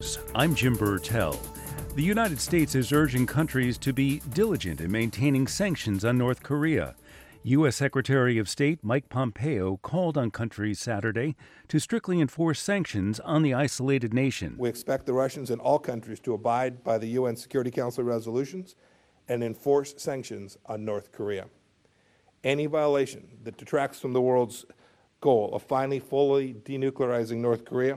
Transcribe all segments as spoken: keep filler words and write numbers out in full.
I'm Jim Burtell. The United States is urging countries to be diligent in maintaining sanctions on North Korea. U S. Secretary of State Mike Pompeo called on countries Saturday to strictly enforce sanctions on the isolated nation. We expect the Russians and all countries to abide by the U N Security Council resolutions and enforce sanctions on North Korea. Any violation that detracts from the world's goal of finally fully denuclearizing North Korea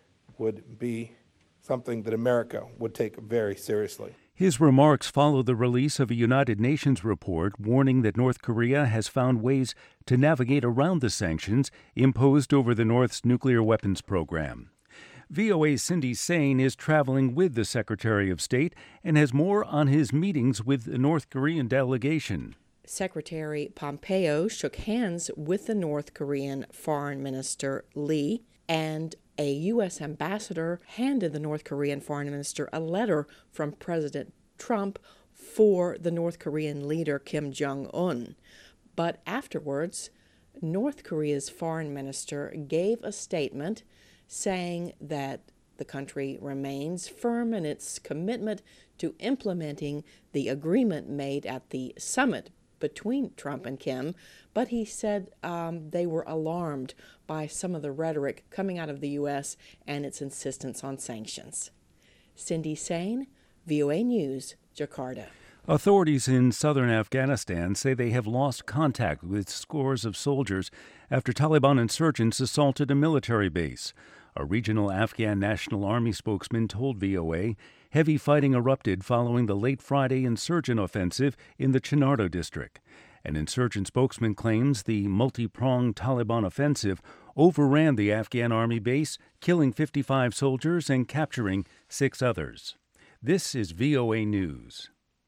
would be something that America would take very seriously. His remarks follow the release of a United Nations report warning that North Korea has found ways to navigate around the sanctions imposed over the North's nuclear weapons program. V O A's Cindy Saine is traveling with the Secretary of State and has more on his meetings with the North Korean delegation. Secretary Pompeo shook hands with the North Korean Foreign Minister Lee, and a U S ambassador handed the North Korean Foreign Minister a letter from President Trump for the North Korean leader Kim Jong-un. But afterwards, North Korea's foreign minister gave a statement saying that the country remains firm in its commitment to implementing the agreement made at the summit between Trump and Kim, but he said um, they were alarmed by some of the rhetoric coming out of the U S and its insistence on sanctions. Cindy Saine, V O A News, Jakarta. Authorities in southern Afghanistan say they have lost contact with scores of soldiers after Taliban insurgents assaulted a military base. A regional Afghan National Army spokesman told V O A heavy fighting erupted following the late Friday insurgent offensive in the Chinardo district. An insurgent spokesman claims the multi-pronged Taliban offensive overran the Afghan army base, killing fifty-five soldiers and capturing six others. This is V O A News.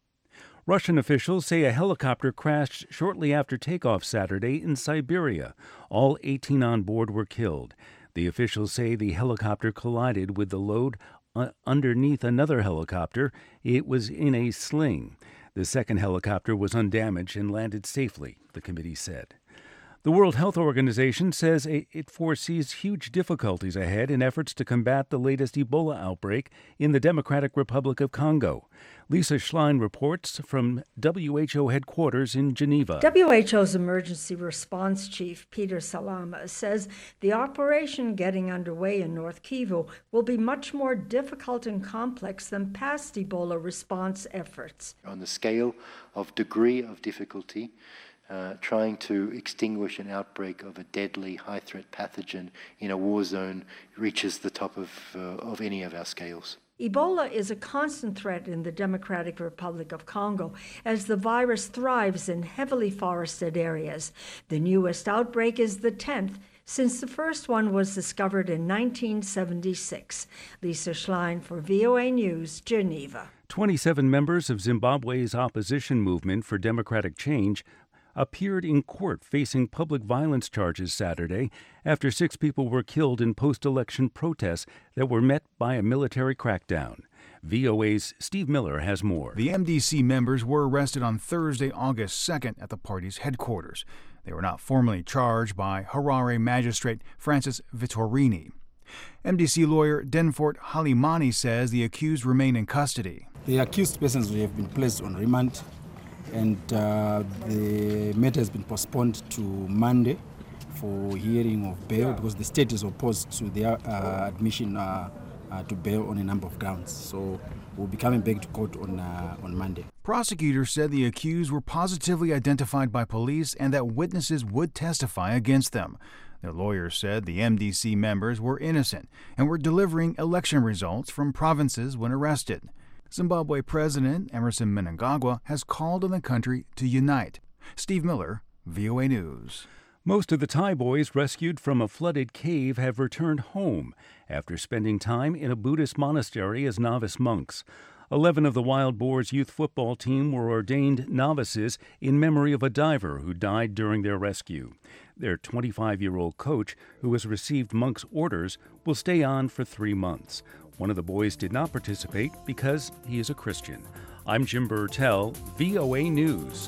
Russian officials say a helicopter crashed shortly after takeoff Saturday in Siberia. All eighteen on board were killed. The officials say the helicopter collided with the load uh, underneath another helicopter. It was in a sling. The second helicopter was undamaged and landed safely, the committee said. The World Health Organization says it foresees huge difficulties ahead in efforts to combat the latest Ebola outbreak in the Democratic Republic of Congo. Lisa Schlein reports from W H O headquarters in Geneva. W H O's Emergency Response Chief Peter Salama says the operation getting underway in North Kivu will be much more difficult and complex than past Ebola response efforts. On the scale of degree of difficulty, Uh, trying to extinguish an outbreak of a deadly high-threat pathogen in a war zone reaches the top of, uh, of any of our scales. Ebola is a constant threat in the Democratic Republic of Congo as the virus thrives in heavily forested areas. The newest outbreak is the tenth since the first one was discovered in nineteen seventy-six. Lisa Schlein for V O A News, Geneva. twenty-seven members of Zimbabwe's opposition movement for democratic change appeared in court facing public violence charges Saturday after six people were killed in post-election protests that were met by a military crackdown. V O A's Steve Miller has more. The M D C members were arrested on Thursday, August second at the party's headquarters. They were not formally charged by Harare magistrate Francis Vittorini. M D C lawyer Denfort Halimani says the accused remain in custody. The accused persons have been placed on remand, and uh, the matter has been postponed to Monday for hearing of bail because the state is opposed to their uh, admission uh, uh, to bail on a number of grounds. So we'll be coming back to court on uh, on Monday. Prosecutors said the accused were positively identified by police and that witnesses would testify against them. Their lawyers said the M D C members were innocent and were delivering election results from provinces when arrested. Zimbabwe President Emerson Mnangagwa has called on the country to unite. Steve Miller, V O A News. Most of the Thai boys rescued from a flooded cave have returned home after spending time in a Buddhist monastery as novice monks. Eleven of the Wild Boars youth football team were ordained novices in memory of a diver who died during their rescue. Their twenty-five-year-old coach, who has received monks' orders, will stay on for three months. One of the boys did not participate because he is a Christian. I'm Jim Burtell, V O A News.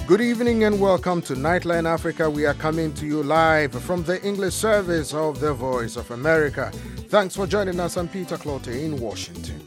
Good evening and welcome to Nightline Africa. We are coming to you live from the English service of the Voice of America. Thanks for joining us. I'm Peter Clote in Washington.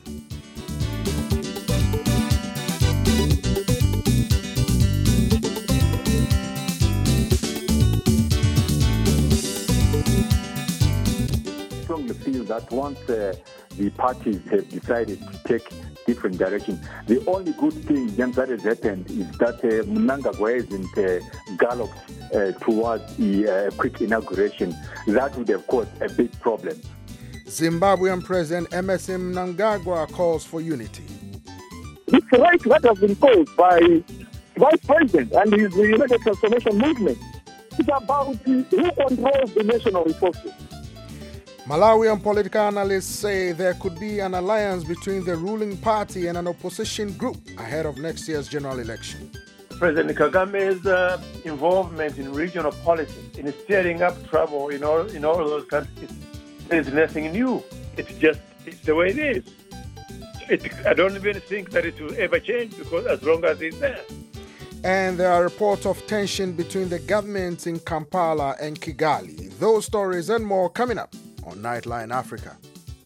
I strongly feel that once uh, the parties have decided to take different direction. The only good thing that has happened is that uh, Mnangagwa hasn't uh, galloped uh, towards the uh, quick inauguration. That would have caused a big problem. Zimbabwean President Emmerson Mnangagwa calls for unity. It's right that has been caused by Vice President and his United Transformation Movement. It's about who controls the national resources. Malawian political analysts say there could be an alliance between the ruling party and an opposition group ahead of next year's general election. President Kagame's uh, involvement in regional politics, in stirring up trouble in all in all those countries, is nothing new. It's just it's the way it is. It, I don't even think that it will ever change because as long as it's there. And there are reports of tension between the governments in Kampala and Kigali. Those stories and more coming up on Nightline Africa.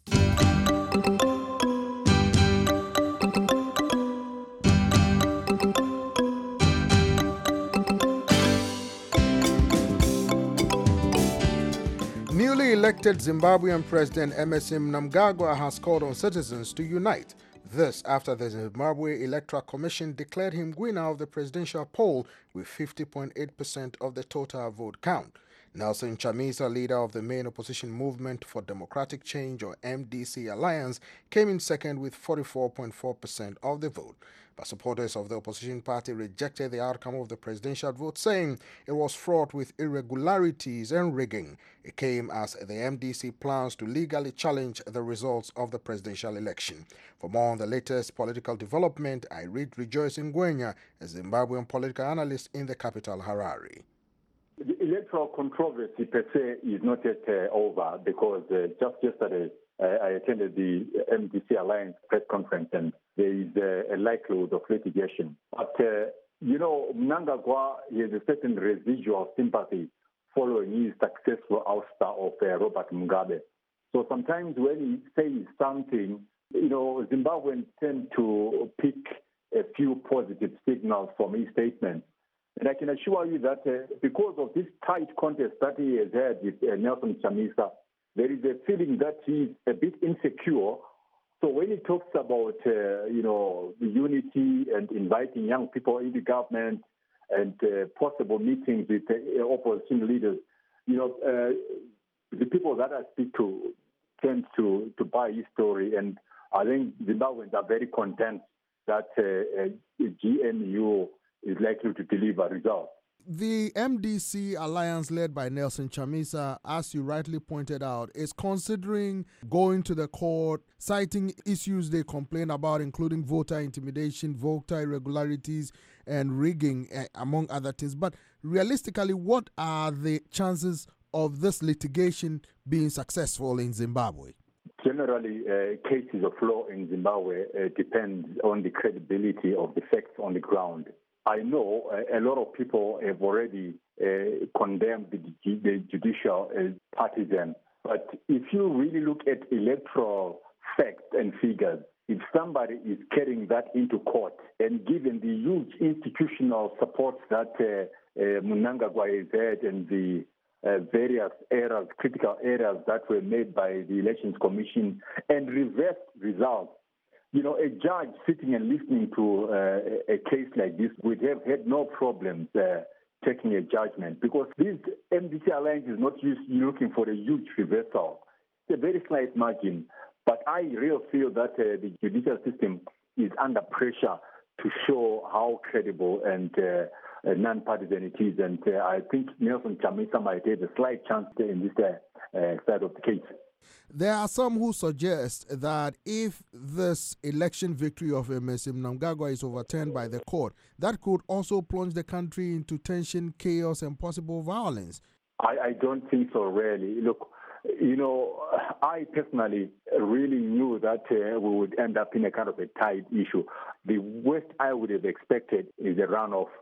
Newly elected Zimbabwean President Emmerson Mnangagwa has called on citizens to unite. This after the Zimbabwe Electoral Commission declared him winner of the presidential poll with fifty point eight percent of the total vote count. Nelson Chamisa, leader of the main opposition Movement for Democratic Change, or M D C Alliance, came in second with forty-four point four percent of the vote. But supporters of the opposition party rejected the outcome of the presidential vote, saying it was fraught with irregularities and rigging. It came as the M D C plans to legally challenge the results of the presidential election. For more on the latest political development, I read Rejoice Ngwenya, a Zimbabwean political analyst in the capital, Harare. The electoral controversy per se is not yet uh, over because uh, just yesterday uh, I attended the M D C Alliance press conference and there is uh, a likelihood of litigation. But, uh, you know, Mnangagwa has a certain residual sympathy following his successful ouster of uh, Robert Mugabe. So sometimes when he says something, you know, Zimbabweans tend to pick a few positive signals from his statements. And I can assure you that uh, because of this tight contest that he has had with uh, Nelson Chamisa, there is a feeling that he's a bit insecure. So when he talks about, uh, you know, unity and inviting young people into government and uh, possible meetings with uh, opposition leaders, you know, uh, the people that I speak to tend to, to buy his story. And I think Zimbabweans are very content that uh, uh, G N U is likely to deliver results. The M D C alliance led by Nelson Chamisa, as you rightly pointed out, is considering going to the court, citing issues they complain about, including voter intimidation, voter irregularities, and rigging, uh, among other things. But realistically, what are the chances of this litigation being successful in Zimbabwe? Generally, uh, cases of law in Zimbabwe uh, depend on the credibility of the facts on the ground. I know a lot of people have already uh, condemned the, the judicial as partisan, but if you really look at electoral facts and figures, if somebody is carrying that into court and given the huge institutional support that uh, uh, Mnangagwa has had and the uh, various errors, critical errors that were made by the Elections Commission and reversed results, you know, a judge sitting and listening to uh, a case like this would have had no problems uh, taking a judgment because this M D C alliance is not used, looking for a huge reversal. It's a very slight margin, but I really feel that uh, the judicial system is under pressure to show how credible and uh, non-partisan it is, and uh, I think Nelson Chamisa might have a slight chance in this uh, uh, side of the case. There are some who suggest that if this election victory of Emmerson Mnangagwa is overturned by the court, that could also plunge the country into tension, chaos, and possible violence. I, I don't think so, really. Look, you know, I personally really knew that uh, we would end up in a kind of a tied issue. The worst I would have expected is a runoff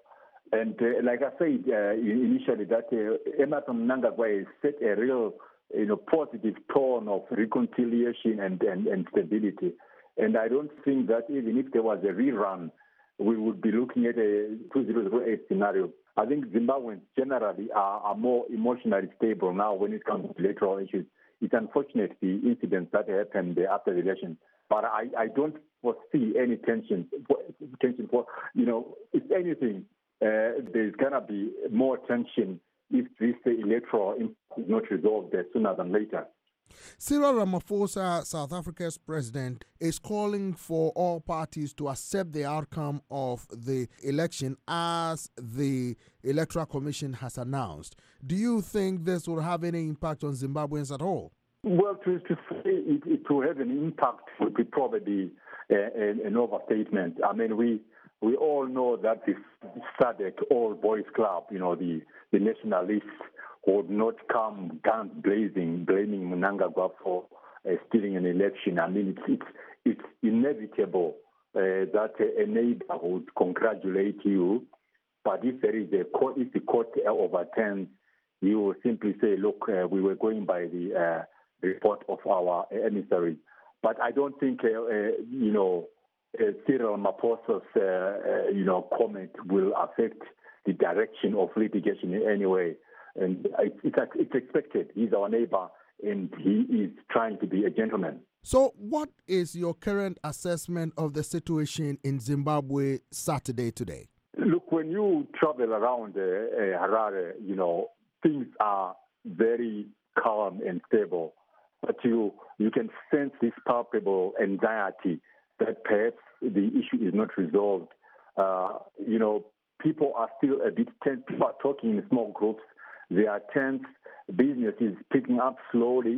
And uh, like I said uh, initially, that uh, Emmerson Mnangagwa has set a real, you know, positive tone of reconciliation and, and, and stability. And I don't think that even if there was a rerun, we would be looking at a two thousand eight scenario. I think Zimbabweans generally are, are more emotionally stable now when it comes to electoral issues. It's unfortunate the incidents that happened after the election, but I, I don't foresee any tension. Tension for, you know, if anything, uh, there's gonna be more tension if this electoral is not resolved sooner than later. Cyril Ramaphosa, South Africa's president, is calling for all parties to accept the outcome of the election as the Electoral Commission has announced. Do you think this will have any impact on Zimbabweans at all? Well, to, to say it, it will have an impact would be probably uh, an, an overstatement. I mean, we we all know that the SADC all-boys club, you know, the, the nationalists, would not come guns blazing, blaming Mnangagwa for uh, stealing an election. I mean, it's it's, it's inevitable uh, that a neighbor would congratulate you, but if there is a court, if the court overturns, you will simply say, "Look, uh, we were going by the uh, report of our emissaries." But I don't think, uh, uh, you know, uh, Cyril Ramaphosa's, uh, uh, you know, comment will affect the direction of litigation in any way. And it's, it's expected. He's our neighbor, and he is trying to be a gentleman. So what is your current assessment of the situation in Zimbabwe Saturday today? Look, when you travel around uh, uh, Harare, you know, things are very calm and stable. But you, you can sense this palpable anxiety that perhaps the issue is not resolved. Uh, you know, people are still a bit tense. People are talking in small groups. They are tense. Business is picking up slowly.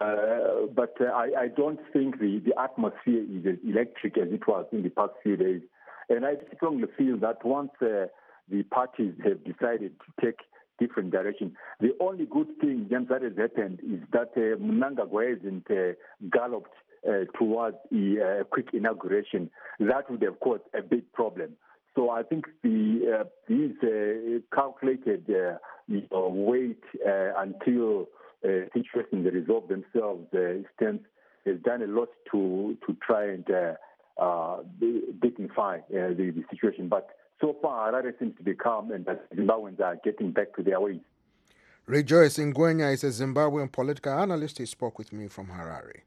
Uh, but uh, I, I don't think the, the atmosphere is as electric as it was in the past few days. And I strongly feel that once uh, the parties have decided to take different direction, the only good thing that has happened is that uh, Mnangagwa hasn't uh, galloped uh, towards a uh, quick inauguration. That would have caused a big problem. So I think the uh, these uh, calculated uh, you know, wait uh, until uh, situations resolve themselves uh, stance has done a lot to to try and uh, uh, dignify uh, the, the situation. But so far, Harare seems to be calm, and that Zimbabweans are getting back to their ways. Rejoice Ngwenya is a Zimbabwean political analyst. He spoke with me from Harare.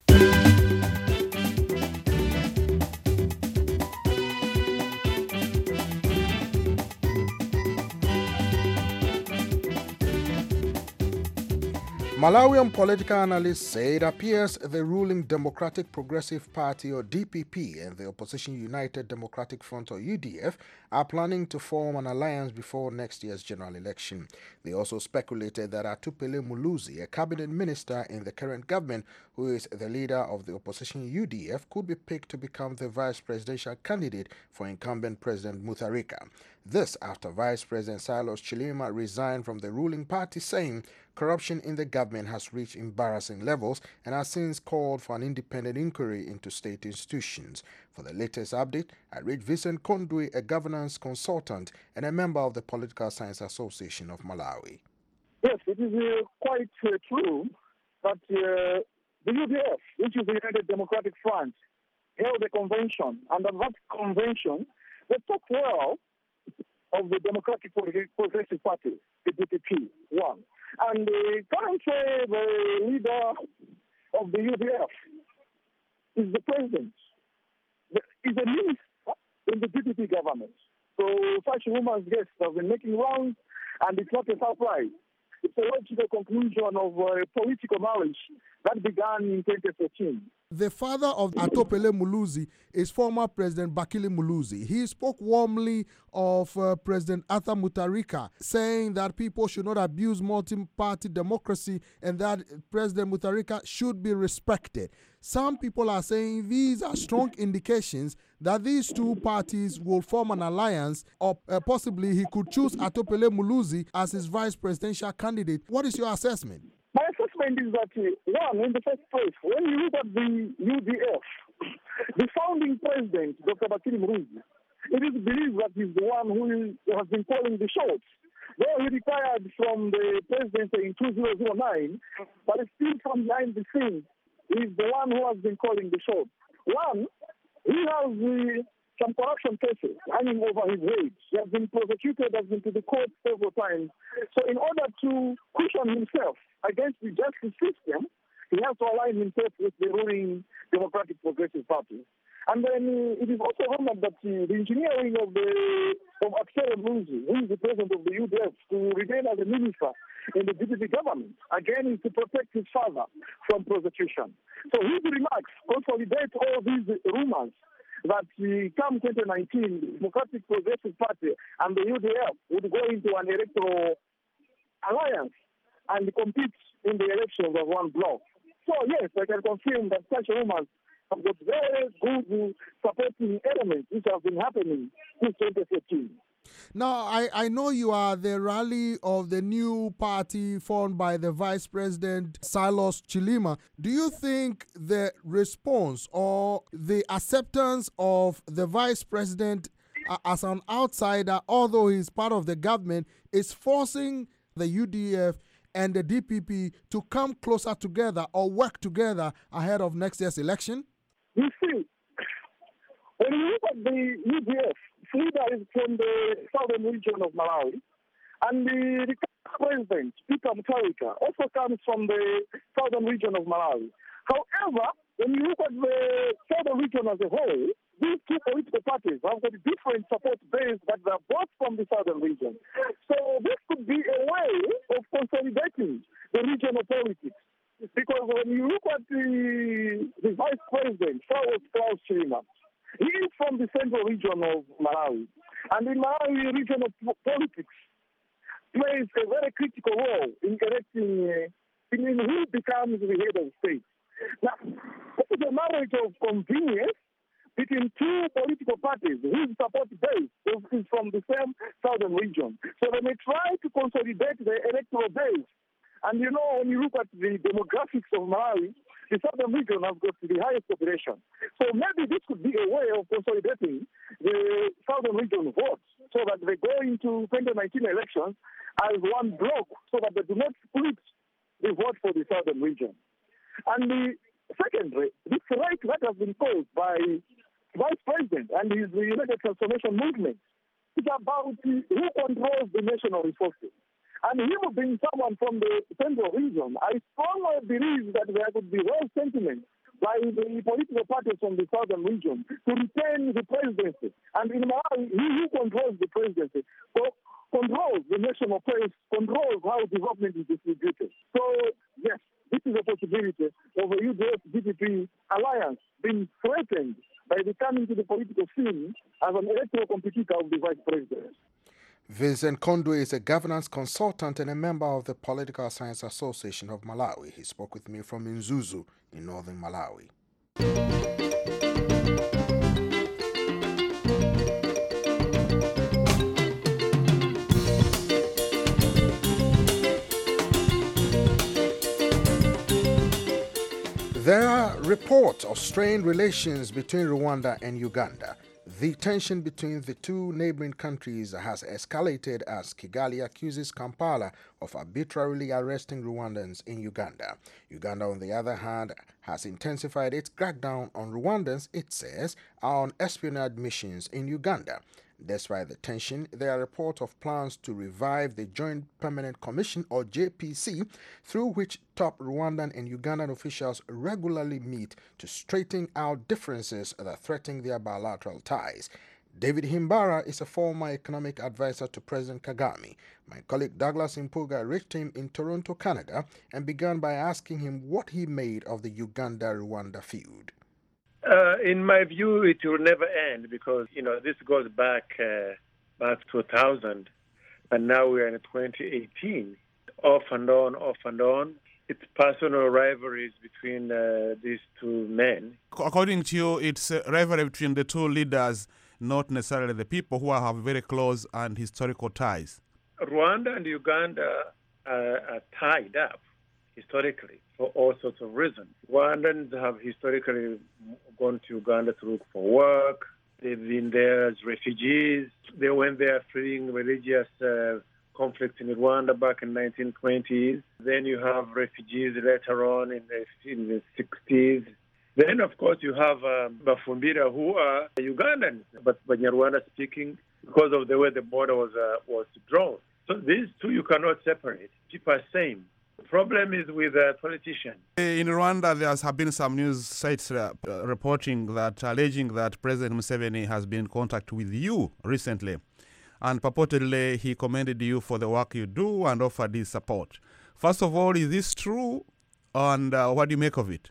Malawian political analysts say it appears the ruling Democratic Progressive Party, or D P P, and the opposition United Democratic Front, or U D F, are planning to form an alliance before next year's general election. They also speculated that Atupele Muluzi, a cabinet minister in the current government, who is the leader of the opposition U D F, could be picked to become the vice presidential candidate for incumbent President Mutharika. This after Vice President Silas Chilima resigned from the ruling party, saying corruption in the government has reached embarrassing levels and has since called for an independent inquiry into state institutions. For the latest update, I read Vincent Kondwe, a governance consultant and a member of the Political Science Association of Malawi. Yes, it is uh, quite uh, true that uh, the U D F, which is the United Democratic Front, held a convention. Under that convention, they talked well of the Democratic Progressive Party, the D P P, one. And uh, currently, the leader of the U D F is the president. Is a minister in the D P P government. So such rumors, yes, have been making rounds, and it's not a surprise. It's a logical conclusion of uh, political marriage that began in twenty fourteen. The father of Atopele Muluzi is former President Bakili Muluzi. He spoke warmly of uh, President Arthur Mutharika, saying that people should not abuse multi-party democracy and that President Mutharika should be respected. Some people are saying these are strong indications that these two parties will form an alliance, or uh, possibly he could choose Atopele Muluzi as his vice presidential candidate. What is your assessment? My assessment is that, uh, one, in the first place, when you look at the U D F, the founding president, Doctor Bakili Muluzi, it is believed that he's the one who has been calling the shots. Though he retired from the presidency in two thousand nine, but still from behind the scenes, he's the one who has been calling the shots. One, he has uh, some corruption cases hanging over his head. He has been prosecuted, has been to the court several times. So in order to cushion himself against the justice system, he has to align himself with the ruling Democratic Progressive Party. And then uh, it is also rumored that uh, the engineering of the of Axel Munzi, who is the president of the U D F, to remain as a minister in the D P P government, again is to protect his father from prosecution. So his remarks consolidate all these rumors that uh, come twenty nineteen, the Democratic Progressive Party and the U D F would go into an electoral alliance and compete in the elections of one bloc. So yes, I can confirm that such rumors have got very good supporting elements which have been happening since twenty fourteen. Now, I, I know you are the rally of the new party formed by the Vice President Silas Chilima. Do you think the response or the acceptance of the Vice President uh, as an outsider, although he's part of the government, is forcing the U D F and the D P P to come closer together or work together ahead of next year's election? You see, when you look at the U D F, Frida is from the southern region of Malawi, and the, the president, Peter Mutharika, also comes from the southern region of Malawi. However, when you look at the southern region as a whole, these two political parties have got different support base, but they're both from the southern region. So this could be a way of consolidating the regional politics. Because when you look at the, the vice president, Klaus Chilima, he is from the central region of Malawi. And in Malawi, regional politics plays a very critical role in electing uh, in who becomes the head of state. Now, this is a marriage of convenience between two political parties whose support base is from the same southern region. So they may try to consolidate the electoral base. And you know, when you look at the demographics of Malawi, the southern region has got the highest population. So maybe this could be a way of consolidating the southern region votes so that they go into twenty nineteen elections as one bloc so that they do not split the vote for the southern region. And the secondly, this right that has been caused by Vice President and his United Transformation Movement is about who controls the national resources. And him being someone from the central region, I strongly believe that there could be real sentiment by the political parties from the southern region to retain the presidency. And in Malawi, he who controls the presidency so controls the national press, controls how development is distributed. So, yes, this is a possibility of a U D F D P P alliance being threatened by the coming to the political scene as an electoral competitor of the vice president. Vincent Kondwe is a governance consultant and a member of the Political Science Association of Malawi. He spoke with me from Mzuzu in northern Malawi. There are reports of strained relations between Rwanda and Uganda. The tension between the two neighboring countries has escalated as Kigali accuses Kampala of arbitrarily arresting Rwandans in Uganda. Uganda, on the other hand, has intensified its crackdown on Rwandans, it says, on espionage missions in Uganda. Despite the tension, there are reports of plans to revive the Joint Permanent Commission, or J P C, through which top Rwandan and Ugandan officials regularly meet to straighten out differences that threaten their bilateral ties. David Himbara is a former economic advisor to President Kagame. My colleague Douglas Impuga reached him in Toronto, Canada, and began by asking him what he made of the Uganda-Rwanda feud. Uh, in my view, it will never end because, you know, this goes back uh, back to two thousand, and now we are in twenty eighteen. Off and on, off and on. It's personal rivalries between uh, these two men. According to you, it's a rivalry between the two leaders, not necessarily the people who have very close and historical ties. Rwanda and Uganda are, are tied up historically for all sorts of reasons. Rwandans have historically gone to Uganda to look for work. They've been there as refugees. They went there fleeing religious uh, conflicts in Rwanda back in the nineteen twenties. Then you have refugees later on in the, in the sixties. Then, of course, you have um, Bafumbira, who are Ugandans, but Banyarwanda speaking because of the way the border was uh, was drawn. So these two you cannot separate. People are same. The problem is with uh, politicians. In Rwanda, there have been some news sites uh, reporting that, alleging that President Museveni has been in contact with you recently. And purportedly, he commended you for the work you do and offered his support. First of all, is this true? And uh, what do you make of it?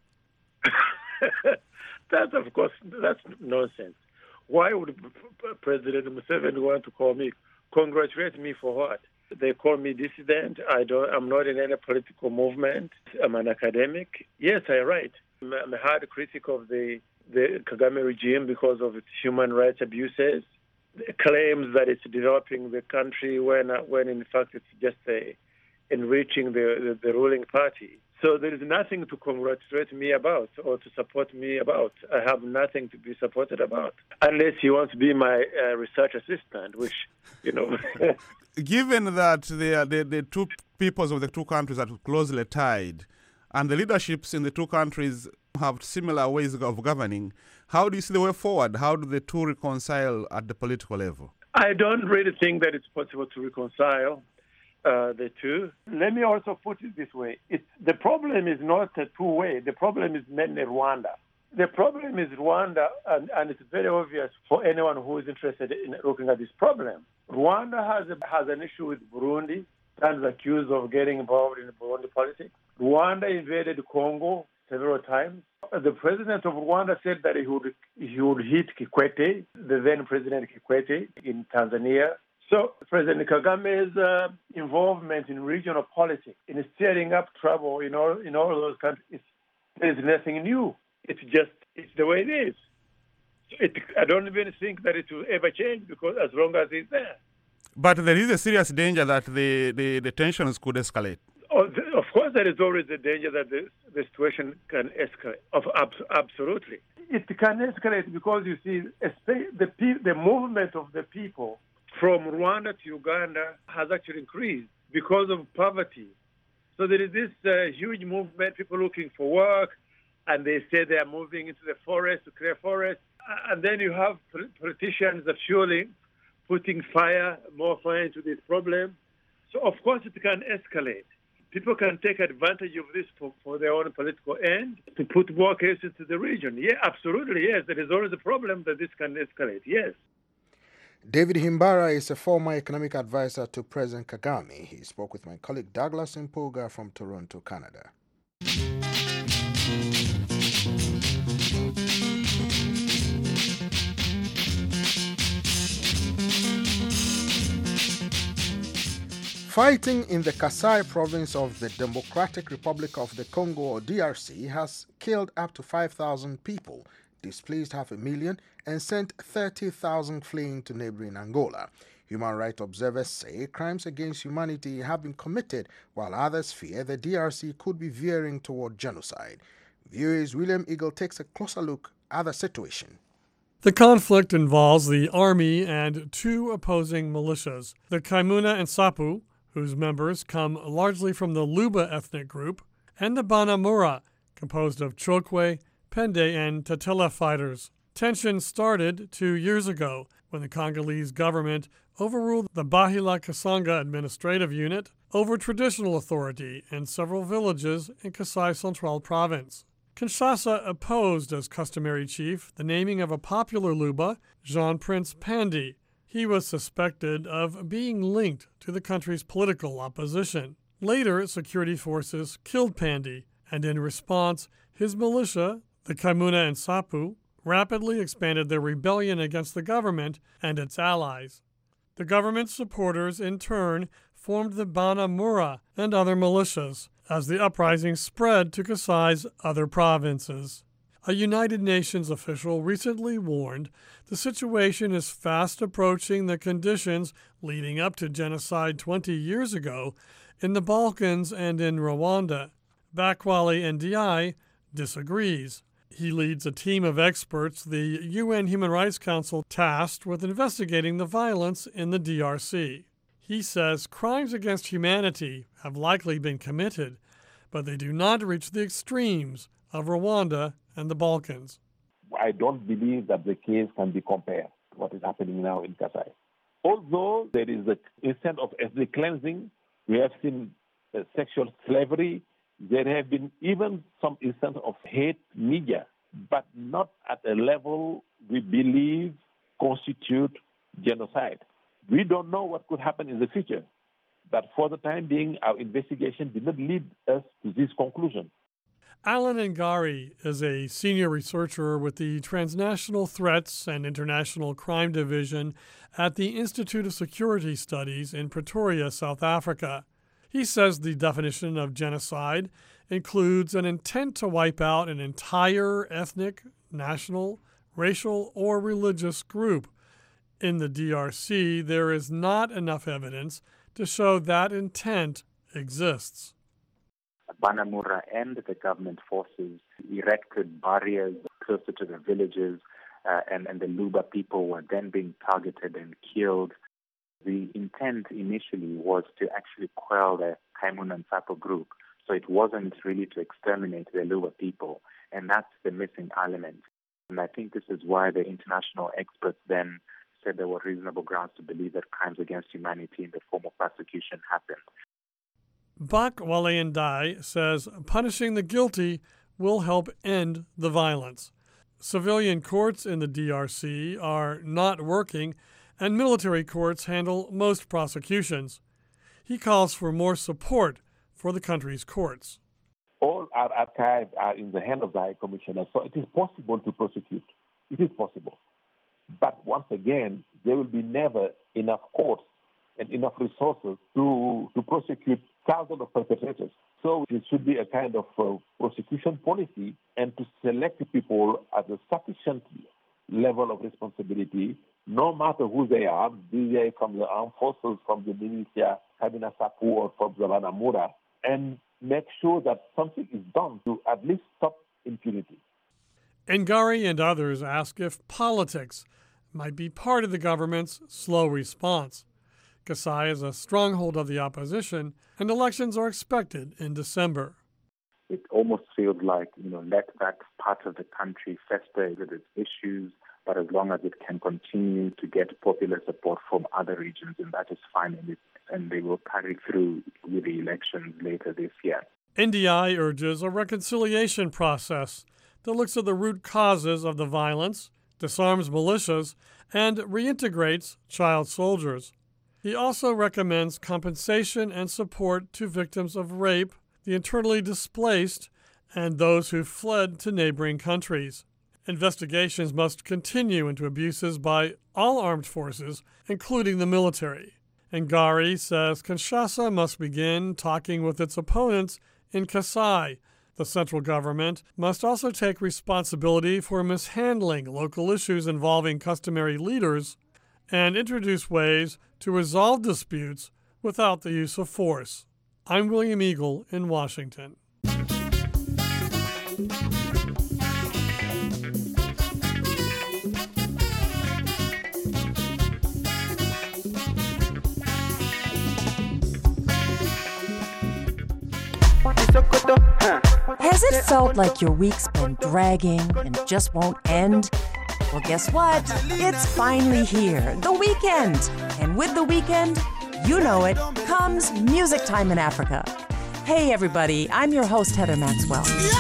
That's, of course, that's nonsense. Why would President Museveni want to call me, congratulate me for what? They call me dissident. I don't, I'm not in any political movement. I'm an academic. Yes, I write. I'm a hard critic of the, the Kagame regime because of its human rights abuses. It claims that it's developing the country when, when in fact it's just a, enriching the, the, the ruling party. So there is nothing to congratulate me about or to support me about. I have nothing to be supported about, unless he wants to be my uh, research assistant, which, you know. Given that the, the, the two peoples of the two countries are closely tied, and the leaderships in the two countries have similar ways of governing, how do you see the way forward? How do the two reconcile at the political level? I don't really think that it's possible to reconcile Uh, the two. Let me also put it this way. It's, the problem is not a two-way. The problem is mainly Rwanda. The problem is Rwanda, and, and it's very obvious for anyone who is interested in looking at this problem. Rwanda has, a, has an issue with Burundi, stands accused of getting involved in Burundi politics. Rwanda invaded Congo several times. The president of Rwanda said that he would, he would hit Kikwete, the then President Kikwete, in Tanzania. So President Kagame's uh, involvement in regional politics, in stirring up trouble in all in all those countries, there is nothing new. It's just it's the way it is. It, I don't even think that it will ever change because as long as it's there. But there is a serious danger that the, the, the tensions could escalate. Oh, the, of course, there is always a danger that the, the situation can escalate. Of ab- absolutely, it can escalate because you see, the the movement of the people from Rwanda to Uganda has actually increased because of poverty. So there is this uh, huge movement, people looking for work, and they say they are moving into the forest to clear forests. And then you have politicians that fueling, putting fire, more fire into this problem. So of course it can escalate. People can take advantage of this for, for their own political end, to put more cases to the region. Yeah, absolutely, yes. There is always a problem that this can escalate, yes. David Himbara is a former economic advisor to President Kagame. He spoke with my colleague Douglas Impuga from Toronto, Canada. Fighting in the Kasai province of the Democratic Republic of the Congo, or D R C, has killed up to five thousand people, displaced half a million, and sent thirty thousand fleeing to neighboring Angola. Human rights observers say crimes against humanity have been committed, while others fear the D R C could be veering toward genocide. V O A's William Eagle takes a closer look at the situation. The conflict involves the army and two opposing militias, the Kaimuna and Sapu, whose members come largely from the Luba ethnic group, and the Banamura, composed of Chokwe, Pende, and Tatela fighters. Tension started two years ago when the Congolese government overruled the Bahila Kasanga administrative unit over traditional authority in several villages in Kasai Central province. Kinshasa opposed as customary chief the naming of a popular Luba, Jean-Prince Pandi. He was suspected of being linked to the country's political opposition. Later, security forces killed Pandi, and in response, his militia, the Kaimuna and Sapu, rapidly expanded their rebellion against the government and its allies. The government's supporters, in turn, formed the Banamura and other militias as the uprising spread to Kasai's other provinces. A United Nations official recently warned the situation is fast approaching the conditions leading up to genocide twenty years ago in the Balkans and in Rwanda. Bakwali Ndiaye disagrees. He leads a team of experts the U N Human Rights Council tasked with investigating the violence in the D R C. He says crimes against humanity have likely been committed, but they do not reach the extremes of Rwanda and the Balkans. I don't believe that the case can be compared to what is happening now in Kasai. Although there is an instance of ethnic cleansing, we have seen uh, sexual slavery, there have been even some instances of hate media, but not at a level we believe constitute genocide. We don't know what could happen in the future, but for the time being, our investigation did not lead us to this conclusion. Alan Ngari is a senior researcher with the Transnational Threats and International Crime Division at the Institute of Security Studies in Pretoria, South Africa. He says the definition of genocide includes an intent to wipe out an entire ethnic, national, racial, or religious group. In the D R C, there is not enough evidence to show that intent exists. Banamura and the government forces erected barriers closer to the villages, uh, and, and the Luba people were then being targeted and killed. The intent initially was to actually quell the Kaimuna and Nsapo group, so it wasn't really to exterminate the Luba people, and that's the missing element. And I think this is why the international experts then said there were reasonable grounds to believe that crimes against humanity in the form of persecution happened. Bak Wale Ndai says punishing the guilty will help end the violence. Civilian courts in the D R C are not working, and military courts handle most prosecutions. He calls for more support for the country's courts. All our archives are in the hand of the High Commissioner, so it is possible to prosecute. It is possible. But once again, there will be never enough courts and enough resources to, to prosecute thousands of perpetrators. So it should be a kind of uh, prosecution policy, and to select people at a sufficient level of responsibility, no matter who they are, be they from the armed forces, from the militia, Kaimuna Nsapu, or from the Banamura, and make sure that something is done to at least stop impunity. Ngari and others ask if politics might be part of the government's slow response. Kasai is a stronghold of the opposition, and elections are expected in December. It almost feels like, you know, let that part of the country fester with its issues, but as long as it can continue to get popular support from other regions, and that is fine, and, it, and they will carry through with the elections later this year. N D I urges a reconciliation process that looks at the root causes of the violence, disarms militias, and reintegrates child soldiers. He also recommends compensation and support to victims of rape, the internally displaced, and those who fled to neighboring countries. Investigations must continue into abuses by all armed forces, including the military. Ngari says Kinshasa must begin talking with its opponents in Kasai. The central government must also take responsibility for mishandling local issues involving customary leaders and introduce ways to resolve disputes without the use of force. I'm William Eagle in Washington. Has it felt like your week's been dragging and just won't end? Well, guess what? It's finally here, the weekend. And with the weekend, you know it, comes Music Time in Africa. Hey, everybody, I'm your host, Heather Maxwell.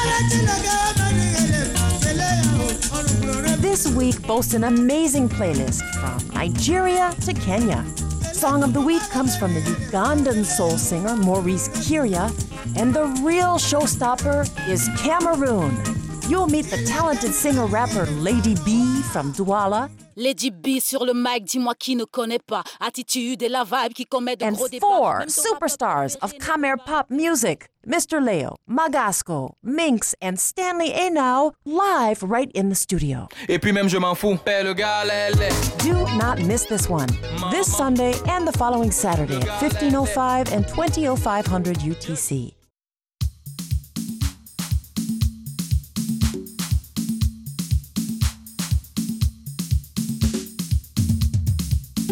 This week boasts an amazing playlist from Nigeria to Kenya. Song of the week comes from the Ugandan soul singer Maurice Kirya, and the real showstopper is Cameroon. You'll meet the talented singer-rapper Lady B from Douala. Lady B sur le mic, dis-moi qui ne connaît pas. Attitude et la vibe qui commet de And gros débats. four superstars of Khmer pop music, Mister Leo, Magasco, Minx, and Stanley Enau, live right in the studio. Et puis même je m'en fous. Le gars, Do not miss this one. This Sunday and the following Saturday at fifteen oh five and twenty oh five hundred U T C.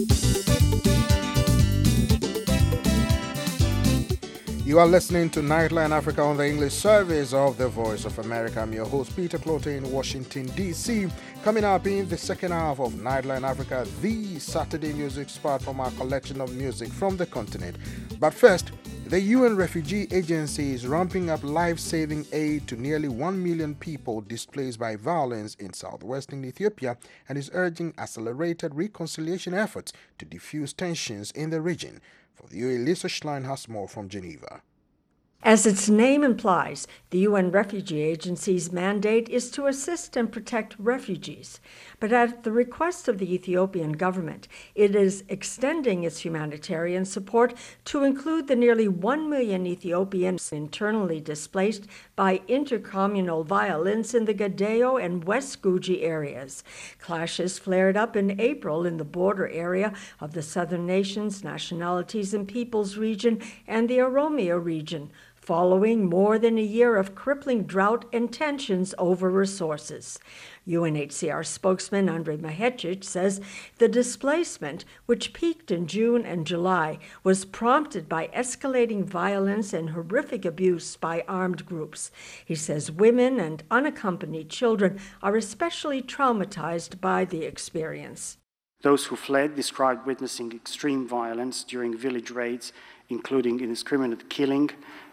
You are listening to Nightline Africa on the English service of the Voice of America. I'm your host, Peter Clote in Washington, D C Coming up in the second half of Nightline Africa, the Saturday music spot from our collection of music from the continent. But first, the U N Refugee Agency is ramping up life-saving aid to nearly one million people displaced by violence in southwestern Ethiopia and is urging accelerated reconciliation efforts to diffuse tensions in the region. For the U A, Lisa Schlein has more from Geneva. As its name implies, the U N Refugee Agency's mandate is to assist and protect refugees. But at the request of the Ethiopian government, it is extending its humanitarian support to include the nearly one million Ethiopians internally displaced by intercommunal violence in the Gadeyo and West Guji areas. Clashes flared up in April in the border area of the Southern Nations, Nationalities and Peoples region and the Oromia region, following more than a year of crippling drought and tensions over resources. U N H C R spokesman Andrej Mahecic says the displacement, which peaked in June and July, was prompted by escalating violence and horrific abuse by armed groups. He says women and unaccompanied children are especially traumatized by the experience. Those who fled described witnessing extreme violence during village raids, including indiscriminate killing,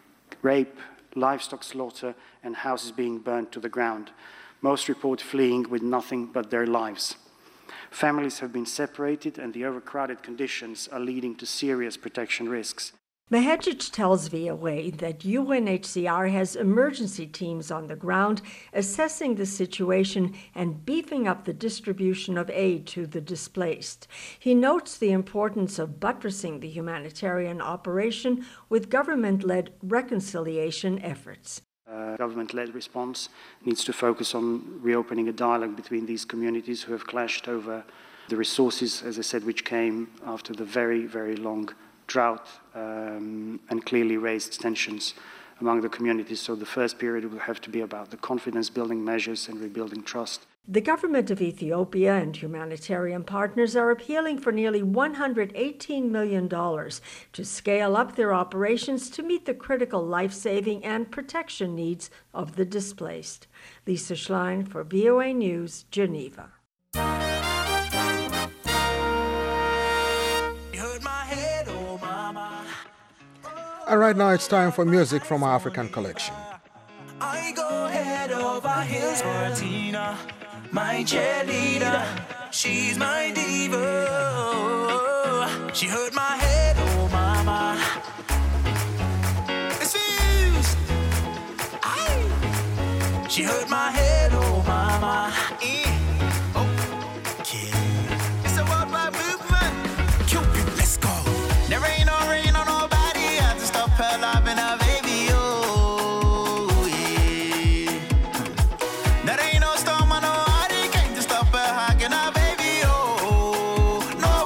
rape, livestock slaughter, and houses being burned to the ground. Most report fleeing with nothing but their lives. Families have been separated, and the overcrowded conditions are leading to serious protection risks. Mahecic tells V O A that U N H C R has emergency teams on the ground assessing the situation and beefing up the distribution of aid to the displaced. He notes the importance of buttressing the humanitarian operation with government-led reconciliation efforts. Uh, government-led response needs to focus on reopening a dialogue between these communities who have clashed over the resources, as I said, which came after the very, very long drought um, and clearly raised tensions among the communities. So the first period will have to be about the confidence-building measures and rebuilding trust. The government of Ethiopia and humanitarian partners are appealing for nearly one hundred eighteen million dollars to scale up their operations to meet the critical life-saving and protection needs of the displaced. Lisa Schlein for V O A News, Geneva. And right now it's time for music from our African collection. I go head over heels for Tina, my cheerleader. She's my diva. She hurt my head, oh mama. It's fused. Aye. She hurt my head, oh mama. Eh. Okay. It's a worldwide movement. Cupid, let's go. There ain't no rain on nobody. I have to stop her loving her baby, oh yeah. There ain't no storm on no hurricane to stop her hugging her baby, oh no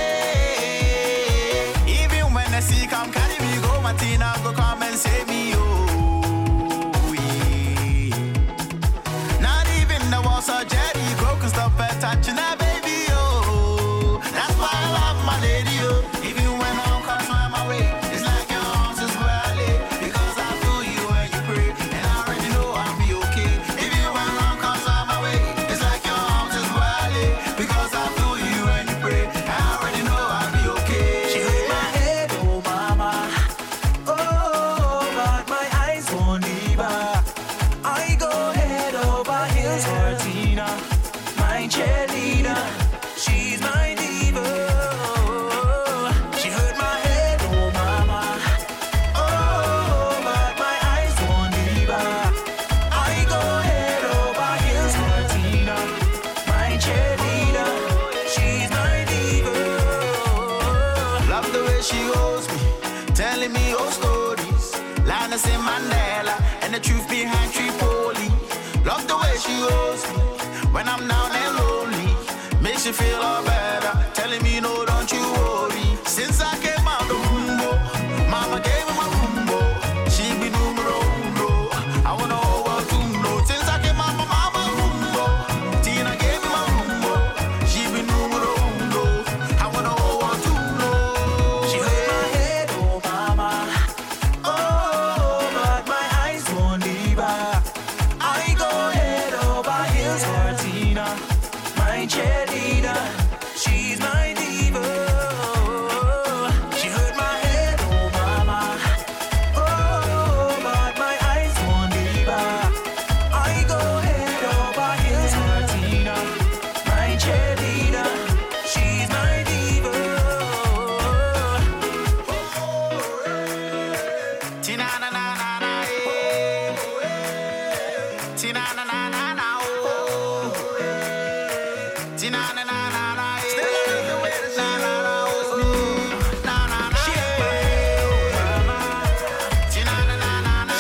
way. Even when the sea come carry me go, Martina go come and save me, oh yeah. Not even the walls of Jericho can stop her touching her baby, oh. That's why I love my lady, oh. Even when I'm coming my way, it's like your arms is where I lay. Because I feel you when you pray, and I already know I'll be okay. Even when I'm coming my way, it's like your arms is where I lay. Because I feel you when you pray, and I already know I'll be okay. She hurt my head, oh mama. Oh, but my eyes won't leave her. I go head over heels for Tina, my cheerleader. She's my diva. She hurt my head, oh mama. Oh, but my eyes won't leave her. I go head over heels for Tina, my cheerleader. She's my diva. Love the way she holds me, telling me old stories. Linus and Mandela, and the truth behind Tripoli. Love the way she holds me when I'm down and lonely. Makes you feel all better, telling me no, don't you worry. Since I came out the rumbo, mama gave me my rumbo. She be numero uno, I want the whole world to know. Since I came out my mama rumbo, Tina gave me my rumbo. She be numero uno, I want the whole my cheerleader. She's my diva. She hurt my head, oh mama. Oh, but my eyes won't leave her. I go head over heels, Martina, my cheerleader. She's my diva. Tina na na na na, eh. Tina na na na na, oh. Tina na na na na, eh. Na na na, oh. Na na na, eh. Tina na na na na,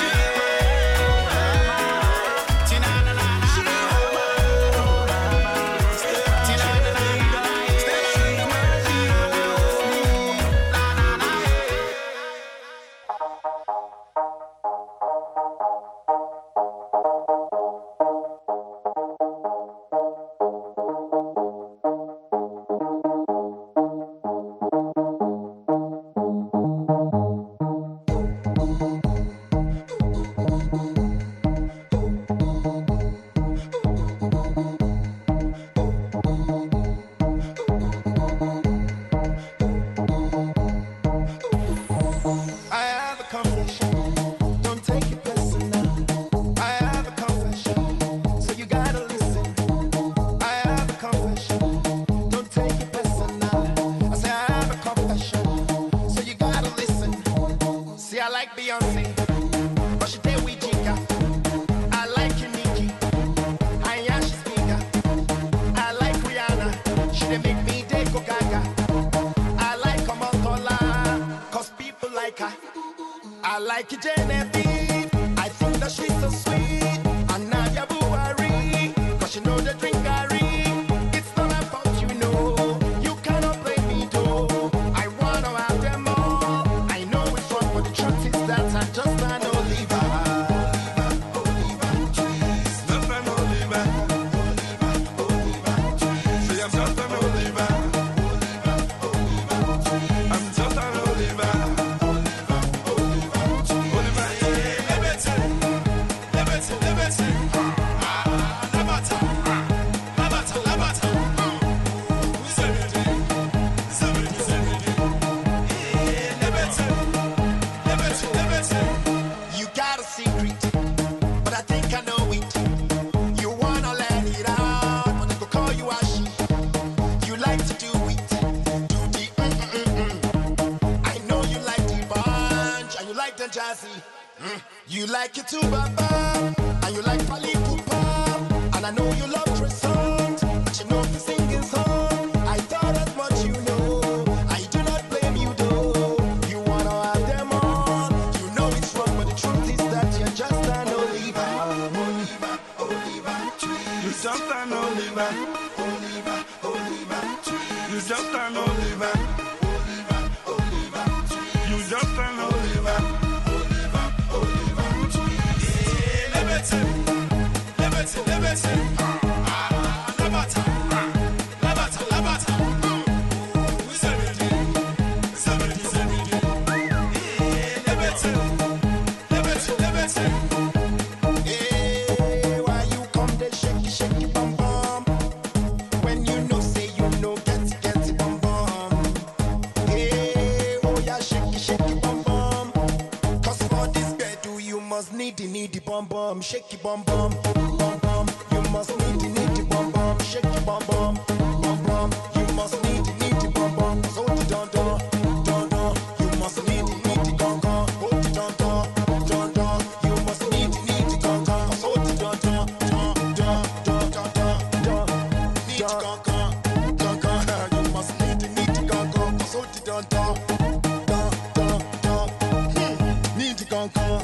eh. Tina na na na na, oh. Tina na na na na, I have a confession, don't take it personal. I have a confession, so you gotta listen. I have a confession, don't take it personal. I say I have a confession, so you gotta listen. See, I like Beyonce, but she did with Jigga. I like Nicki, I am she's bigger. I like Rihanna, she did make me dey go gaga. I like Omotola, cause people like her. I like Genevieve, I think that she's so sweet. And Nadia Buhari, cause she know the drink Gary. It's not about you know, you cannot play me though. I wanna have them all, I know it's wrong, but the truth is that I'm just an Oliver. Just an Oliver. See, I'm just an Oliver. I'm just an Oliver. You got a secret, but I think I know it. You wanna let it out, but I go call you Ashi. You like to do it, do the mm-mm-mm. I know you like the bunch, and you like the jazzy. Mm. You like it too, Baba, and you like Pali Pupa. And I know you love Tristan, but you know the singing song. I thought as much you know, I do not blame you though. You wanna have them all, you know it's wrong, but the truth is that you're just an Oliver. Oliver, Oliver, you just an Oliver. Oliver, Oliver, you just an Oliver. Oliver, Oliver, you just an Oliver. Oliver, Oliver, yeah, liberty, liberty, liberty. Ah, labata, labata, labata. Ooh, seventy, seventy, seventy. Yeah, liberty, liberty, liberty. Hey, why you come there shake it, shake it, bum bum? When you know say you know get it, get it, bum bum. Hey, oh yeah, shake it, shake it, bum bum. Cause for this bedu you must need the need the bum bum, shake it, bum bum, bum bum. You must need the need the bum bum, shake it, bum bum, bum bum. You must need the need the bum bum, so the don don, don don. You must need the need the gong gong, oh the don don, don don. You must need the need the gong gong, so the don don, don don, don don, don. Need the gong gong, gong gong. You must need the need the gong gong, so the don don, don don, don. Hmm, need the gong gong.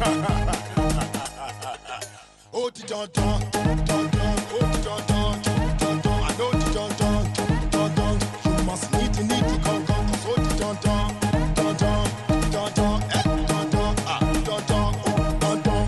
Oh the don don, don don, oh the don don, don don. I know the don don, don don. You must need the need the gong gong, so the don don, don don, don don, eh, don don, ah, don don, oh don don.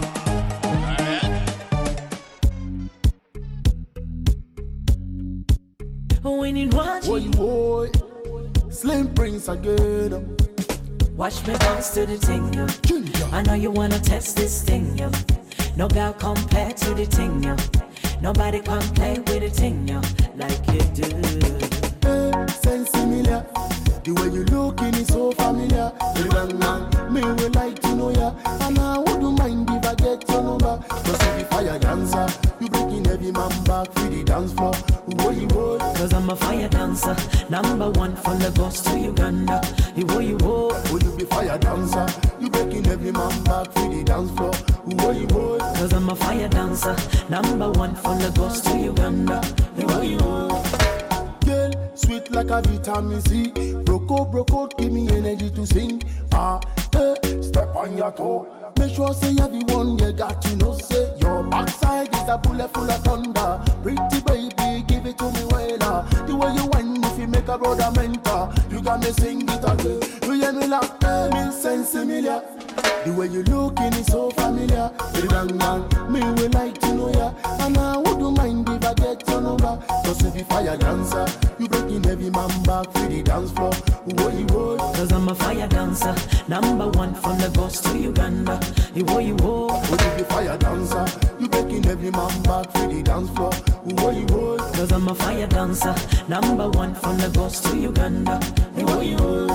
When in watching, boy, Slim Prince again. Watch me bounce to the thing, yo. I know you wanna test this thing, yo. No girl compare to the thing, yo. Nobody can play with a thing, yo, like you do. Hey, sense similar. The way you looking is so familiar. Me will like to know ya, and I wouldn't mind if I get your number. Cause if you fire dancer, you breaking every man back for the dance floor. Whoa, you would. Cause I'm a fire dancer, number one from Lagos to Uganda. Whoa, you would. Oh, you be fire dancer, you breaking every man back for the dance floor. Whoa, you would. Cause I'm a fire dancer, number one from Lagos to Uganda. Whoa, you would. Girl, sweet like a vitamin C. Broke out, broke out, give me energy to sing. Ah, eh, step on your toe. Make sure say everyone you got to know. Say your backside is a bullet full of thunder. Pretty baby, give it to me well. The way you whine, if you make a brother mentor, you got me sing it again. You hear me laugh, eh, me sense similar. The way you looking is so familiar. Me will like to know ya, and I wouldn't mind if I get your number. Cause if you fire dancer, you breaking every man back for the dance floor. Whoa, you would. Cause I'm a fire dancer, number one from Lagos to Uganda. Whoa, you would. Would you be fire dancer? You breaking every man back for the dance floor. Whoa, you would. Cause I'm a fire dancer, number one from Lagos to Uganda. Whoa, you would.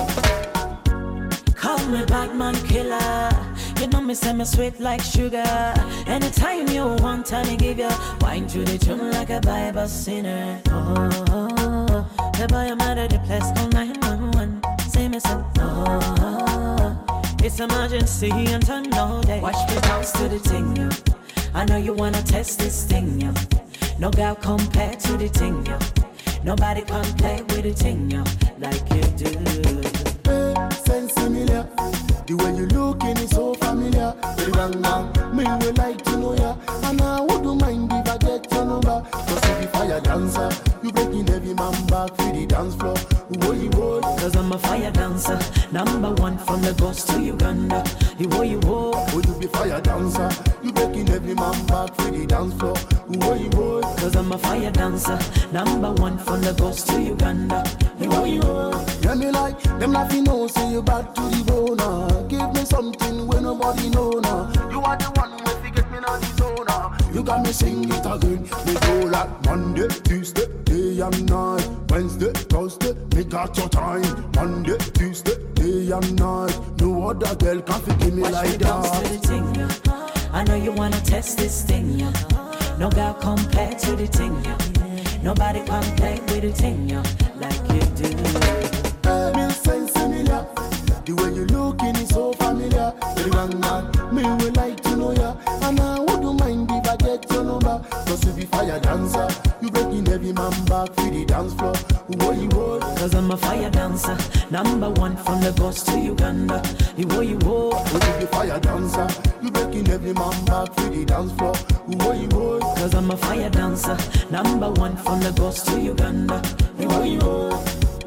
Call me Batman killer. You know me say me sweet like sugar. Anytime you want, I give you wine to the tune like a Bible sinner. Oh, oh, oh. The boy I'm out of the place, call nine one one. Say me so. Oh, oh. It's emergency and time no day. Watch me bounce to the thing, yo. I know you wanna test this thing, yo. No girl compared to the thing, yo. Nobody can play with the thing, yo, like you do. Hey, sense similar. The way you looking is so familiar. Me will like to know ya, and I wouldn't mind if I get your number. Cause if you fire dancer, you breaking every man back for the dance floor. Whoa, you would. Cause I'm a fire dancer, number one from Lagos to Uganda. Whoa, you would. Oh, you be fire dancer, you breaking every man back for the dance floor. Whoa, you would. Cause I'm a fire dancer, number one from Lagos to Uganda. Whoa, you would. Yeah, me like, them laughing know, say you back to the bone. uh. Give me something where nobody know now. You are the one who fi get me now the zone. uh. You got me sing it again. Me go like Monday, Tuesday, day and night. Wednesday, Thursday, me got your time. Monday, Tuesday, day and night. No other girl can fi give me Watch like me bounce that. to the thing, yo. I know you wanna test this thing, yo. No girl compared to the thing, yo. Nobody can play with the thing, yo, like you do. Hey, me sense similar. The way you looking is so familiar. Me will like to know ya, and I wouldn't mind if I get your number. Cause if you fire dancer, you breaking every man back for the dance floor. Whoa, you would. Cause I'm a fire dancer, number one from Lagos to Uganda. Whoa, you would. Would you be fire dancer? You breaking every man back for the dance floor. Whoa, you would. Cause I'm a fire dancer, number one from Lagos to Uganda. Whoa, you would.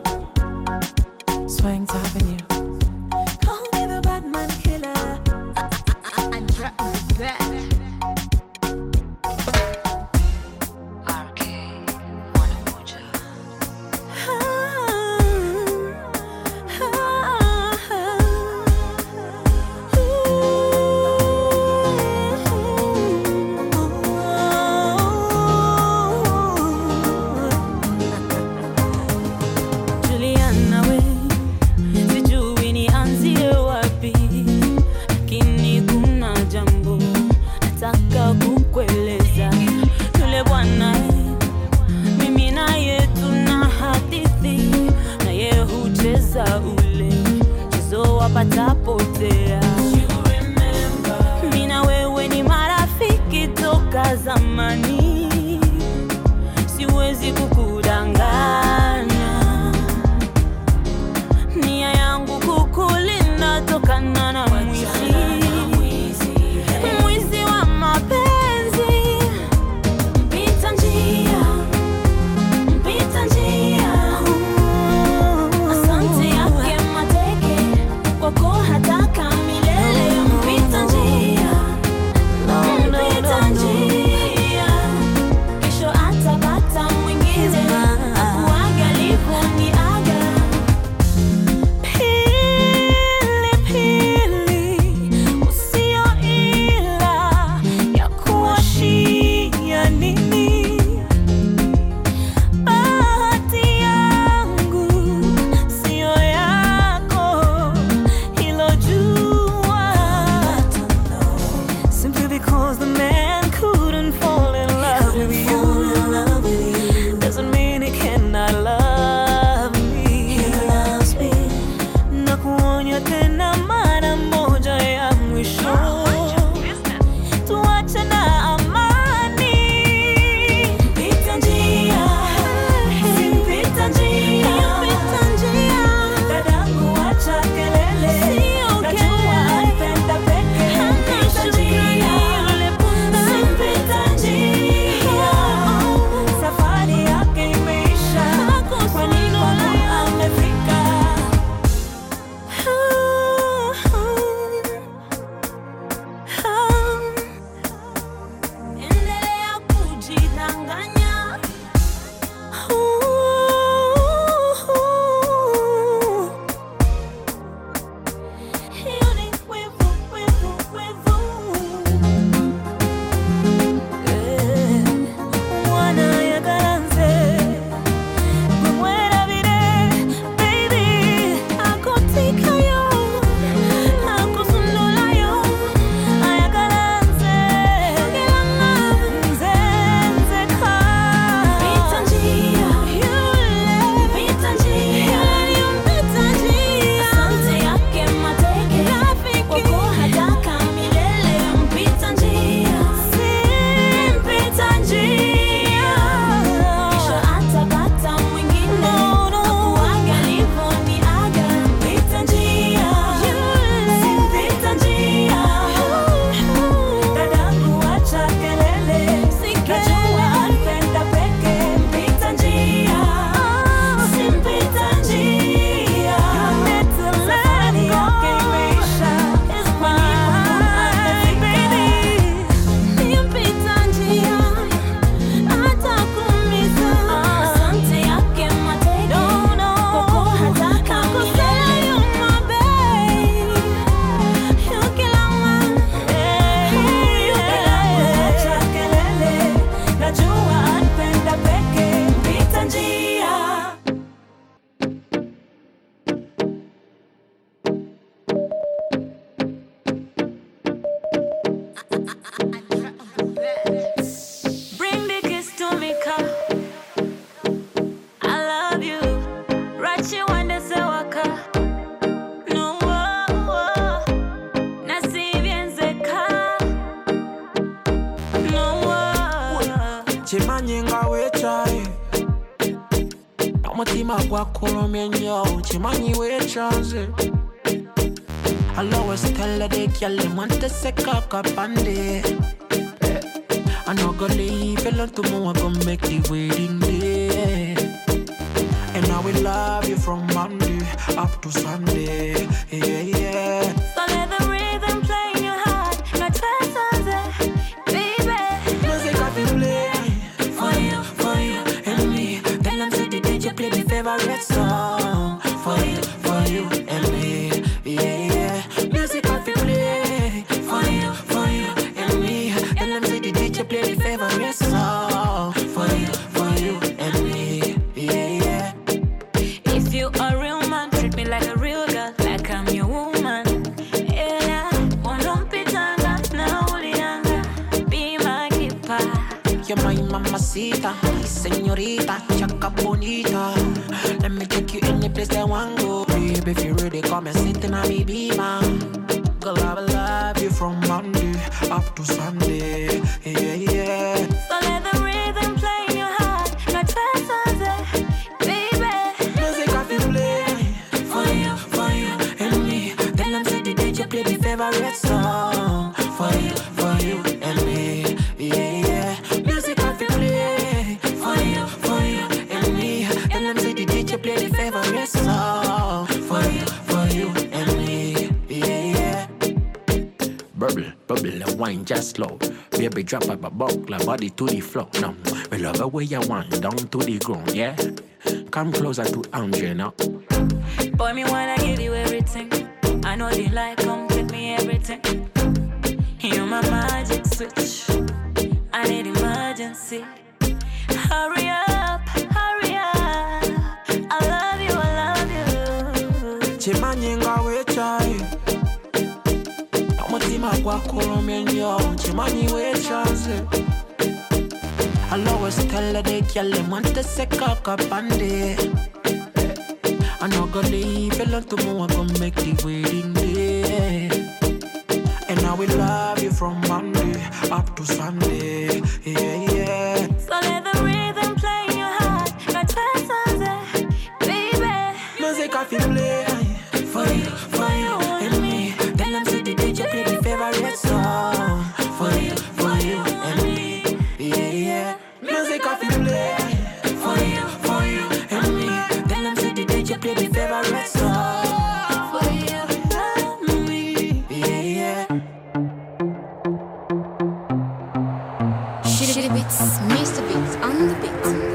Swanks Avenue. Call me the Batman killer. I drop my back. Patapotea. Mina wewe ni marafiki toka zamani, siwezi kukudanganya. Nia yangu kukulinda tokana na mwizi, mwizi wa mapenzi. Mpita njia, mpita njia. Asante yake mateke kwako hataka milele. Mpita njia, mpita njia. Kesho atapata mwingine akuaga alivyoniaga. Pili pili Omutima gwa kolomye nnyo kimanyi weekyanze I'll always tell her the girl them want to say cock up and day I no go leave alone tomorrow go make the wedding day And I will love you from Monday up to Sunday Yeah, yeah So let the rhythm play in your heart Like Sunday, baby Music I feel play For you, for you and me Tell them say the D J play the favorite song For you, for you and me Yeah, yeah Music I feel play For you, for you and me Tell them say the D J play the favorite song For you, for you and me Yeah, yeah If you a real man, treat me like a real girl Like I'm your woman Yeah, wanompitanga na ulianga Be my keeper You're my mamacita, señorita, chaka bonita. Let me take you any place I want go. Baby, if you ready, come and sit in a baby, man. Girl, I will love you from Monday up to Sunday. Yeah, yeah. So let the rhythm play in your heart Like Sunday, baby Music I feel play For you, for you and me. Tell them say the D J play the favorite song. For you, for you and me. Yeah, yeah. Music I feel play For you, for you and me. Tell them say the D J play the favorite song. For you, for you and me. Yeah, yeah. Bubble, bubble, and wine just slow. Baby, drop up a buckler, body to the floor. No, we love the way you want, down to the ground, yeah? Come closer to Andre now. Boy, me wanna give you everything I know you like, come give me everything You're my magic switch I need emergency Hurry up, hurry up I love you, I love you Chimanyi nga wechai Omutima gwa kolomye nnyo Chimanyi wechanze I'll always tell her the girl them want to say cock up and day I no go leave alone tomorrow go make the wedding day And I will love you from Monday up to Sunday Yeah, yeah So let the rhythm play in your heart Like Sunday, baby Music I feel play For you, for you and me Tell them say the D J play the favorite song For you, for you and me Yeah, yeah Music I feel play For you, for you and me Tell them say the D J play the favorite song For you and me Yeah, yeah Shitty beats, Mister Beats on the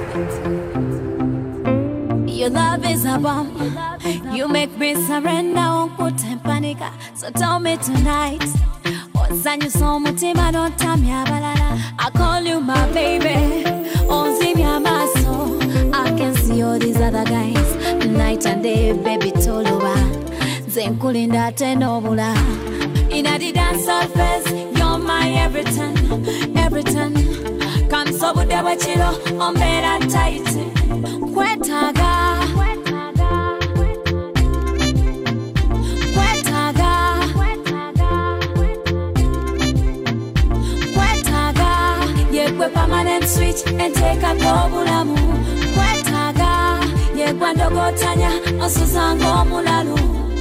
beat. Your love is a bomb. You make me surrender, won't put in panic. So tell me tonight. Onzanyu so mutima don't tell me abalala. I call you my baby. Onzimi amaso. I can see all these other guys. Night and day, baby toluba. Zenkulinda tenobula. Inna the dance surface, you're my everything, everything. Come so good there with you, on better tight. Kwetaga, kwetaga, kwetaga. Yekwe permanent switch and take a gobulamu. Kwetaga, yekwe ndogotanya, osuzango mulalu.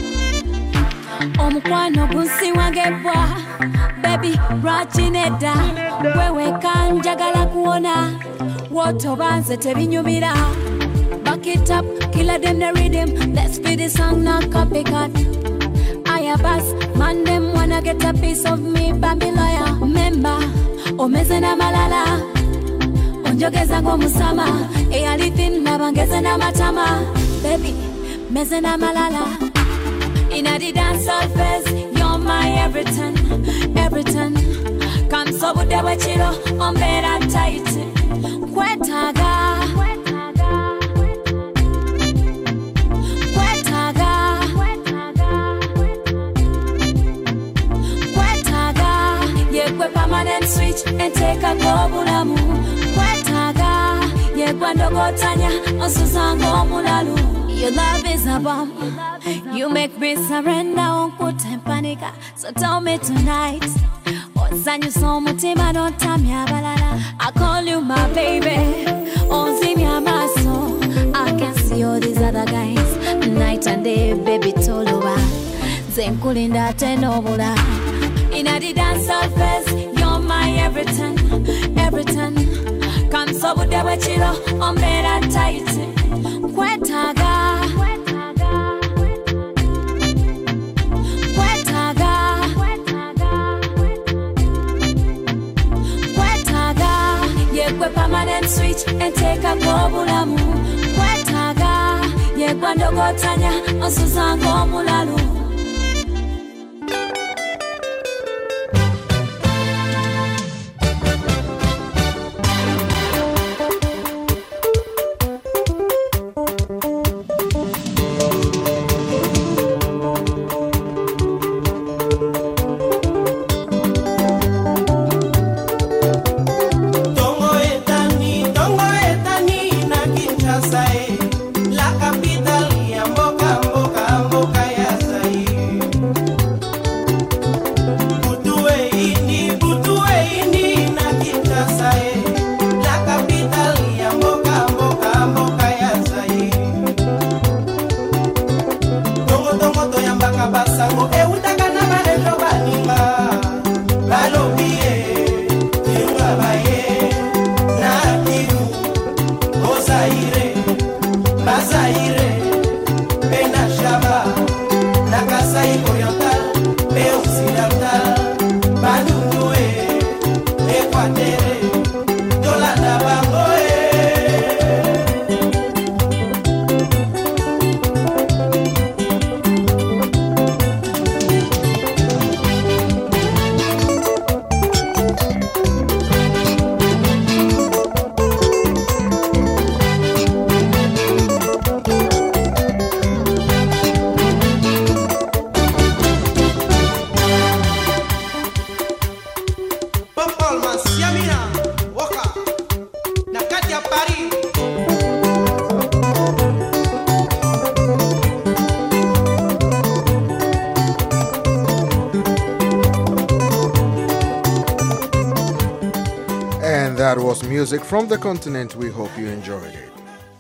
Omukwano gunsi wange bwa baby rachineda wewe kanjagala kuona wotobanze tebinyumira back it up killer them the rhythm let's be the song not copycat I bus man them wanna get a piece of me baby lawyer member omeze na malala onjogeza ngo musama eyalifin nabangeze na matama baby meze na malala Inna the dance surface, you're my everything, everything. Come so good there with you, on better tight. Kwetaga, kwetaga, kwetaga. Yekwe permanent switch and take a gobulamu. Kwetaga, yekwe ndogotanya, osuzango mulalu. Your love is a bomb. You make me surrender, won't put in panic. So tell me tonight. Onzanyu so mutima don't tell me abalala. I call you my baby. Onzimi amaso. I can see all the nkulinda ate n'obula. Inna the dancehall fest, you're my everything, everything. Kansobudde bwe kiro ombeera tight. Nkwetaaga, nkwetaaga, nkwetaaga. Yegwe permanent switch enteekako obulamu. Nkwetaaga, yegwe ndogotanya onsuzanga omulalu. That was music from the continent. We hope you enjoyed it.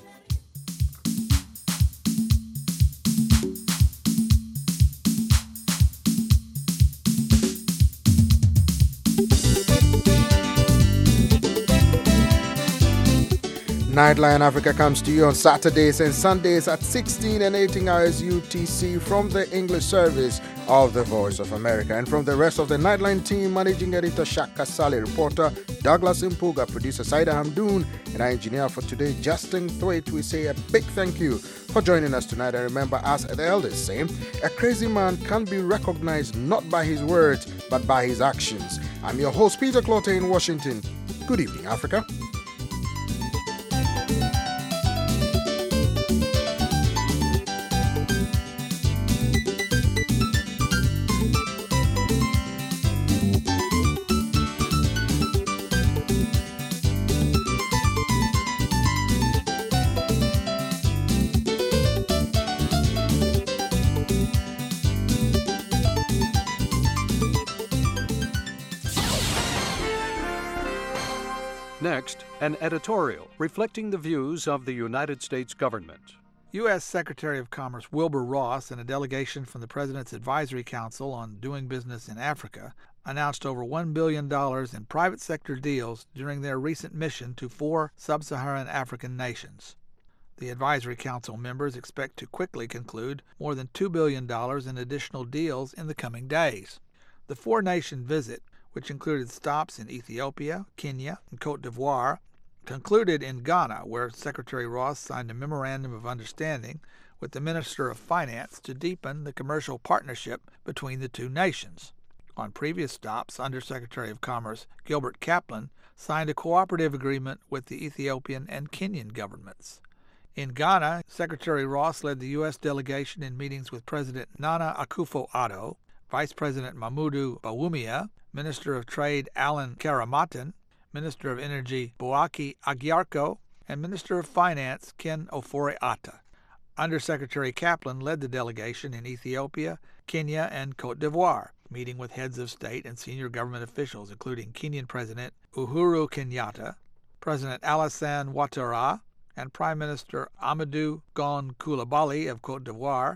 Nightline Africa comes to you on Saturdays and Sundays at sixteen and eighteen hours U T C from the English service of the Voice of America. And from the rest of the Nightline team, managing editor Shaka Sally, reporter Douglas Impuga, producer Saida Hamdoon, and our engineer for today, Justin Thwaite, we say a big thank you for joining us tonight. And remember, as the elders say, a crazy man can be recognized not by his words, but by his actions. I'm your host, Peter Clotte in Washington. Good evening, Africa. Next, an editorial reflecting the views of the United States government. U S Secretary of Commerce Wilbur Ross and a delegation from the President's Advisory Council on Doing Business in Africa announced over one billion dollars in private sector deals during their recent mission to four sub-Saharan African nations. The Advisory Council members expect to quickly conclude more than two billion dollars in additional deals in the coming days. The four-nation visit, which included stops in Ethiopia, Kenya, and Cote d'Ivoire, concluded in Ghana, where Secretary Ross signed a memorandum of understanding with the Minister of Finance to deepen the commercial partnership between the two nations. On previous stops, Under-Secretary of Commerce Gilbert Kaplan signed a cooperative agreement with the Ethiopian and Kenyan governments. In Ghana, Secretary Ross led the U S delegation in meetings with President Nana Akufo-Addo, Vice President Mamudu Bawumia, Minister of Trade Alan Karamatan, Minister of Energy Boaki Agyarko, and Minister of Finance Ken Ofori-Atta. Undersecretary Kaplan led the delegation in Ethiopia, Kenya, and Cote d'Ivoire, meeting with heads of state and senior government officials, including Kenyan President Uhuru Kenyatta, President Alassane Ouattara, and Prime Minister Amadou Gon Coulibaly of Cote d'Ivoire,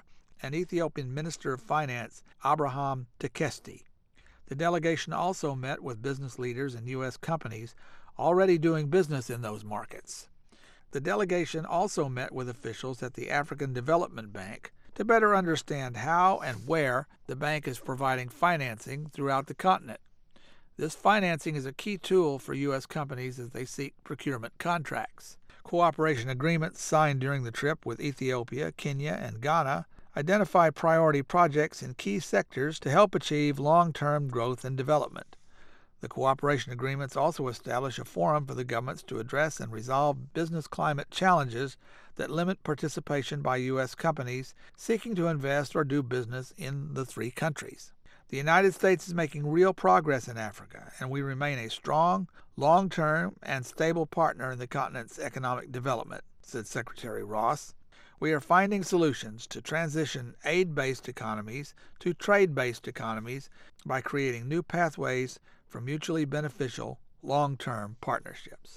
and Ethiopian Minister of Finance Abraham Tekesti. The delegation also met with business leaders and U S companies already doing business in those markets. The delegation also met with officials at the African Development Bank to better understand how and where the bank is providing financing throughout the continent. This financing is a key tool for U S companies as they seek procurement contracts. Cooperation agreements signed during the trip with Ethiopia, Kenya, and Ghana identify priority projects in key sectors to help achieve long-term growth and development. The cooperation agreements also establish a forum for the governments to address and resolve business climate challenges that limit participation by U S companies seeking to invest or do business in the three countries. The United States is making real progress in Africa, and we remain a strong, long-term, and stable partner in the continent's economic development, said Secretary Ross. We are finding solutions to transition aid-based economies to trade-based economies by creating new pathways for mutually beneficial long-term partnerships.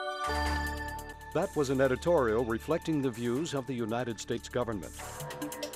That was an editorial reflecting the views of the United States government.